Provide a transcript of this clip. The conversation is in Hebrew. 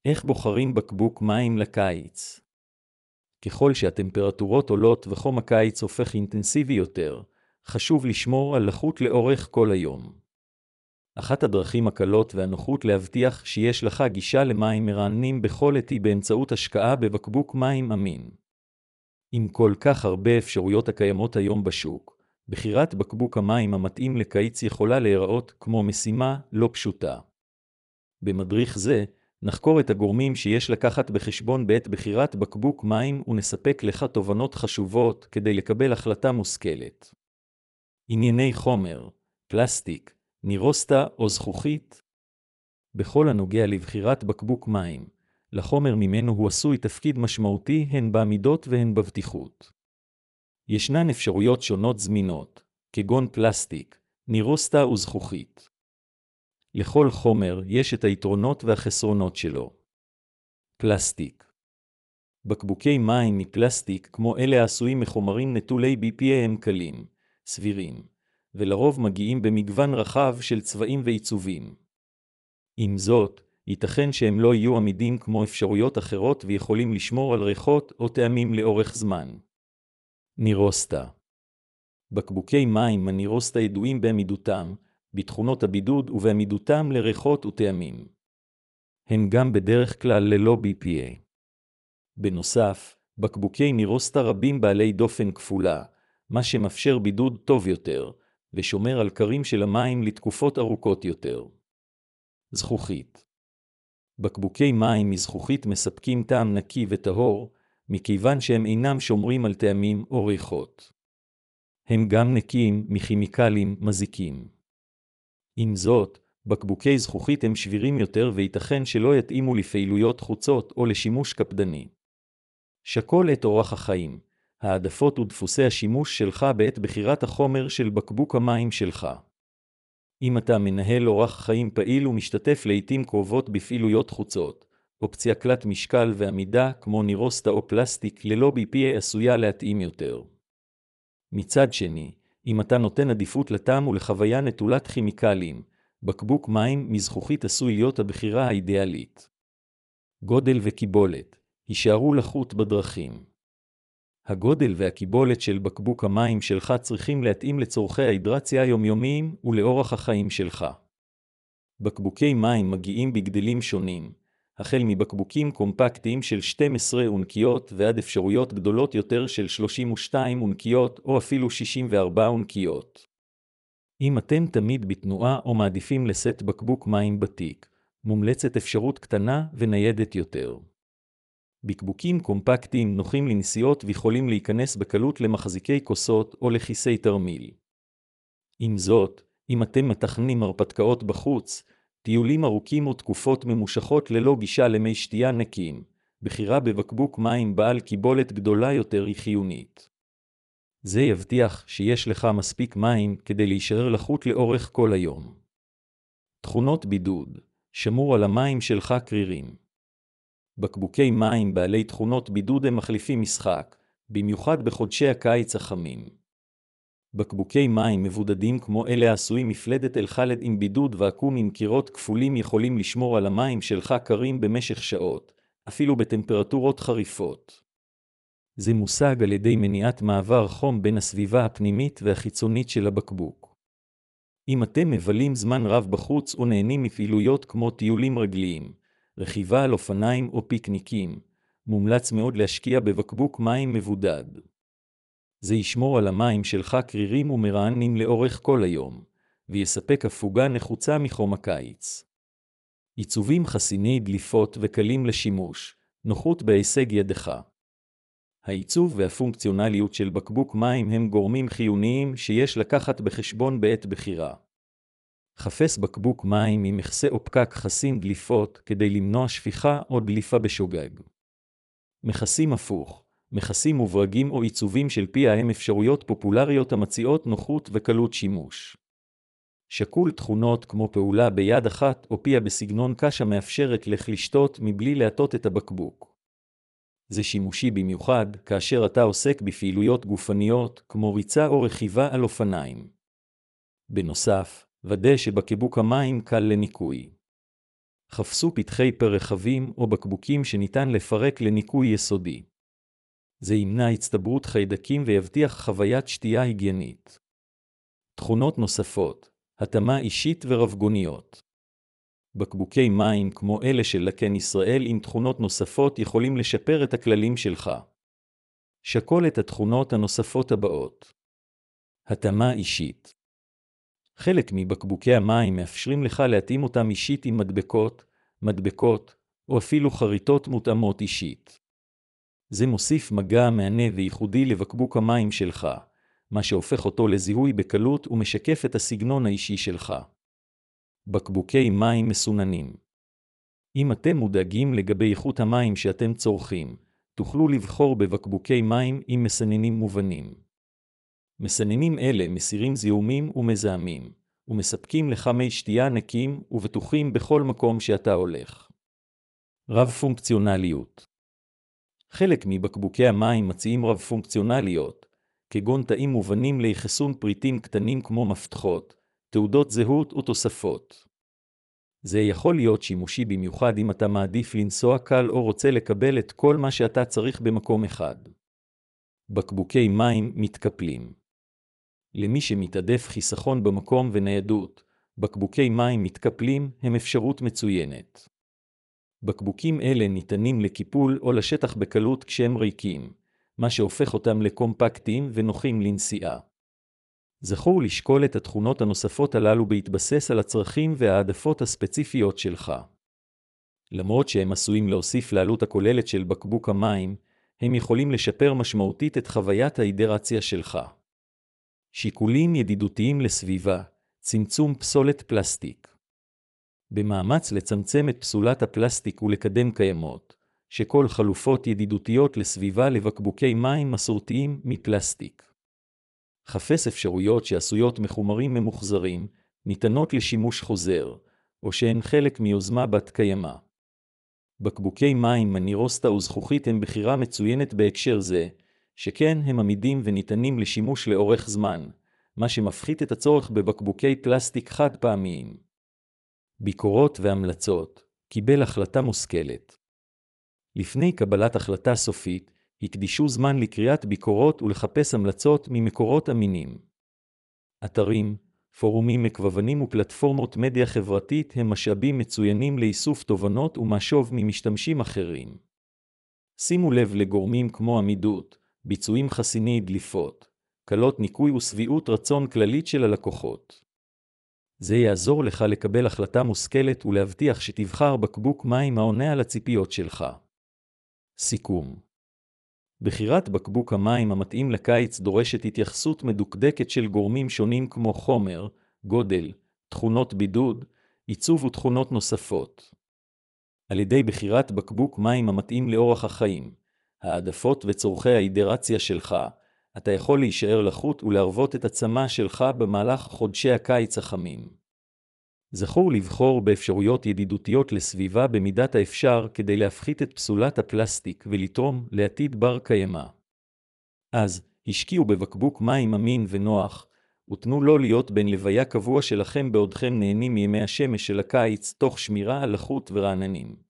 איך בוחרים בקבוק מים לקיץ? ככל שהטמפרטורות עולות וחום הקיץ הופך אינטנסיבי יותר, חשוב לשמור על לחות לאורך כל היום. אחת הדרכים הקלות והנוחות להבטיח שיש לך גישה למים מרעננים בכל עת היא באמצעות השקעה בבקבוק מים אמין. עם כל כך הרבה אפשרויות הקיימות היום בשוק, בחירת בקבוק המים המתאים לקיץ יכולה להיראות כמו משימה לא פשוטה. במדריך זה, נחקור את הגורמים שיש לקחת בחשבון בעת בחירת בקבוק מים ונספק לך תובנות חשובות כדי לקבל החלטה מושכלת. ענייני חומר, פלסטיק, נירוסטה או זכוכית. בכל הנוגע לבחירת בקבוק מים, לחומר ממנו הוא עשוי תפקיד משמעותי הן בעמידות והן בבטיחות. ישנן אפשרויות שונות זמינות, כגון פלסטיק, נירוסטה וזכוכית. לכל חומר יש את היתרונות והחסרונות שלו. פלסטיק. בקבוקי מים מפלסטיק כמו אלה העשויים מחומרים נטולי BPA הם קלים, סבירים, ולרוב מגיעים במגוון רחב של צבעים ועיצובים. עם זאת, ייתכן שהם לא יהיו עמידים כמו אפשרויות אחרות ויכולים לשמור על ריחות או טעמים לאורך זמן. נירוסטה. בקבוקי מים הנירוסטה ידועים בעמידותם, בתכונות הבידוד ובעמידותם לריחות וטעמים. הם גם בדרך כלל ללא BPA. בנוסף, בקבוקי נירוסטה רבים בעלי דופן כפולה, מה שמאפשר בידוד טוב יותר, ושומר על קרים של המים לתקופות ארוכות יותר. זכוכית. בקבוקי מים מזכוכית מספקים טעם נקי וטהור, מכיוון שהם אינם שומרים על טעמים או ריחות. הם גם נקיים מכימיקלים מזיקים. עם זאת, בקבוקי זכוכית הם שבירים יותר וייתכן שלא יתאימו לפעילויות חוצות או לשימוש קפדני. שקול את אורח החיים, העדפות ודפוסי השימוש שלך בעת בחירת החומר של בקבוק המים שלך. אם אתה מנהל אורח חיים פעיל ומשתתף לעתים קרובות בפעילויות חוצות, אופציה קלת משקל ועמידה כמו נירוסטה או פלסטיק ללא BPA עשויה להתאים יותר. מצד שני, אם אתה נותן עדיפות לטעם ולחוויה נטולת כימיקלים, בקבוק מים מזכוכית עשוי להיות הבחירה האידיאלית. גודל וקיבולת, הישארו לחות בדרכים. הגודל והקיבולת של בקבוק המים שלך צריכים להתאים לצורכי ההידרציה היומיומיים ולאורח החיים שלך. בקבוקי מים מגיעים בגדלים שונים, החל מבקבוקים קומפקטיים של 12 אונקיות ועד אפשרויות גדולות יותר של 32 אונקיות או אפילו 64 אונקיות. אם אתם תמיד בתנועה או מעדיפים לשאת בקבוק מים בתיק, מומלצת אפשרות קטנה וניידת יותר. בקבוקים קומפקטיים נוחים לנסיעות ויכולים להיכנס בקלות למחזיקי כוסות או לכיסי תרמיל. עם זאת, אם אתם מתכננים הרפתקאות בחוץ, טיולים ארוכים או תקופות ממושכות ללא גישה למי שתייה נקיים, בחירה בבקבוק מים בעל קיבולת גדולה יותר היא חיונית. זה יבטיח שיש לך מספיק מים כדי להישאר לחות לאורך כל היום. תכונות בידוד, שמור על המים שלך קרירים. בקבוקי מים בעלי תכונות בידוד הם מחליפים משחק, במיוחד בחודשי הקיץ החמים. בקבוקי מים מבודדים כמו אלה העשויים מפלדת אלחלד עם בידוד ואקום עם קירות כפולים יכולים לשמור על המים שלך קרים במשך שעות, אפילו בטמפרטורות חריפות. זה מושג על ידי מניעת מעבר חום בין הסביבה הפנימית והחיצונית של הבקבוק. אם אתם מבלים זמן רב בחוץ או נהנים מפעילויות כמו טיולים רגליים, רכיבה על אופניים או פיקניקים, מומלץ מאוד להשקיע בבקבוק מים מבודד. זה ישמור על המים שלך קרירים ומרעננים לאורך כל היום, ויספק הפוגה נחוצה מחום הקיץ. עיצובים חסיני דליפות וקלים לשימוש, נוחות בהישג ידך. העיצוב והפונקציונליות של בקבוק מים הם גורמים חיוניים שיש לקחת בחשבון בעת בחירה. חפש בקבוק מים עם מכסה או פקק חסין דליפות כדי למנוע שפיכה או דליפה בשוגג. מכסים הפוך, מכסים וברגים או עיצובים של פיה הם אפשרויות פופולריות המציעות נוחות וקלות שימוש. שקול תכונות כמו פעולה ביד אחת או פיה בסגנון קשה מאפשרת לך לשתות מבלי להטות את הבקבוק. זה שימושי במיוחד כאשר אתה עוסק בפעילויות גופניות כמו ריצה או רכיבה על אופניים. בנוסף, ודא שבקבוק המים קל לניקוי. חפשו פתחי פרחבים או בקבוקים שניתן לפרק לניקוי יסודי. זה ימנע הצטברות חיידקים ויבטיח חוויית שתייה היגיינית. תכונות נוספות, התאמה אישית ורבגוניות. בקבוקי מים כמו אלה של לקן ישראל עם תכונות נוספות יכולים לשפר את הכללים שלך. שקול את התכונות הנוספות הבאות. התאמה אישית. חלק מבקבוקי המים מאפשרים לך להתאים אותם אישית עם מדבקות, או אפילו חריטות מותאמות אישית. זה מוסיף מגע מהנה וייחודי לבקבוק המים שלך, מה שהופך אותו לזיהוי בקלות ומשקף את הסגנון האישי שלך. בקבוקי מים מסוננים. אם אתם מודאגים לגבי איכות המים שאתם צורכים, תוכלו לבחור בבקבוקי מים עם מסננים מובנים. מסננים אלה מסירים זיהומים ומזהמים, ומספקים לך מי שתייה נקיים ובטוחים בכל מקום שאתה הולך. רב פונקציונליות. חלק מבקבוקי המים מציעים רב פונקציונליות, כגון תאים מובנים ליחסון פריטים קטנים כמו מפתחות, תעודות זהות ותוספות. זה יכול להיות שימושי במיוחד אם אתה מעדיף לנסוע קל או רוצה לקבל את כל מה שאתה צריך במקום אחד. בקבוקי מים מתקפלים. למי שמתעדף חיסכון במקום וניידות, בקבוקי מים מתקפלים הם אפשרות מצוינת. בקבוקים אלה ניתנים לקיפול או לשטח בקלות כשהם ריקים, מה שהופך אותם לקומפקטיים ונוחים לנסיעה. זכור לשקול את התכונות הנוספות הללו בהתבסס על הצרכים והעדפות הספציפיות שלך. למרות שהם עשויים להוסיף לעלות הכוללת של בקבוק המים, הם יכולים לשפר משמעותית את חוויית ההידרציה שלך. שיקולים ידידותיים לסביבה, צמצום פסולת פלסטיק. במאמץ לצמצם את פסולת הפלסטיק ולקדם קיימות, שכל חלופות ידידותיות לסביבה לבקבוקי מים מסורתיים מפלסטיק. חפש אפשרויות שעשויות מחומרים ממוחזרים, ניתנות לשימוש חוזר, או שהן חלק מיוזמה בת קיימא. בקבוקי מים מנירוסטה וזכוכית הם בחירה מצוינת בהקשר זה, שכן הם עמידים וניתנים לשימוש לאורך זמן, מה שמפחית את הצורך בבקבוקי פלסטיק חד פעמיים. ביקורות והמלצות, קיבל החלטה מושכלת. לפני קבלת החלטה סופית, הקדישו זמן לקריאת ביקורות ולחפש המלצות ממקורות אמינים. אתרים, פורומים מקוונים ופלטפורמות מדיה חברתית הם משאבים מצוינים לאיסוף תובנות ומשוב ממשתמשים אחרים. שימו לב לגורמים כמו עמידות, ביצועים חסיני דליפות, קלות ניקוי וסביעות רצון כללית של הלקוחות. זה יעזור לך לקבל החלטה מושכלת ולהבטיח שתבחר בקבוק מים העונה על הציפיות שלך. סיכום. בחירת בקבוק המים המתאים לקיץ דורשת התייחסות מדוקדקת של גורמים שונים כמו חומר, גודל, תכונות בידוד, עיצוב ותכונות נוספות. על ידי בחירת בקבוק מים המתאים לאורח החיים, העדפות וצורכי ההידרציה שלך, אתה יכול להישאר לחות ולהרוות את הצמא שלך במהלך חודשי הקיץ החמים. זכור לבחור באפשרויות ידידותיות לסביבה במידת האפשר כדי להפחית את פסולת הפלסטיק ולתרום לעתיד בר קיימא. אז, השקיעו בבקבוק מים אמין ונוח, ותנו לו להיות בין לוויה קבוע שלכם בעודכם נהנים מימי השמש של הקיץ תוך שמירה על לחות ורעננים.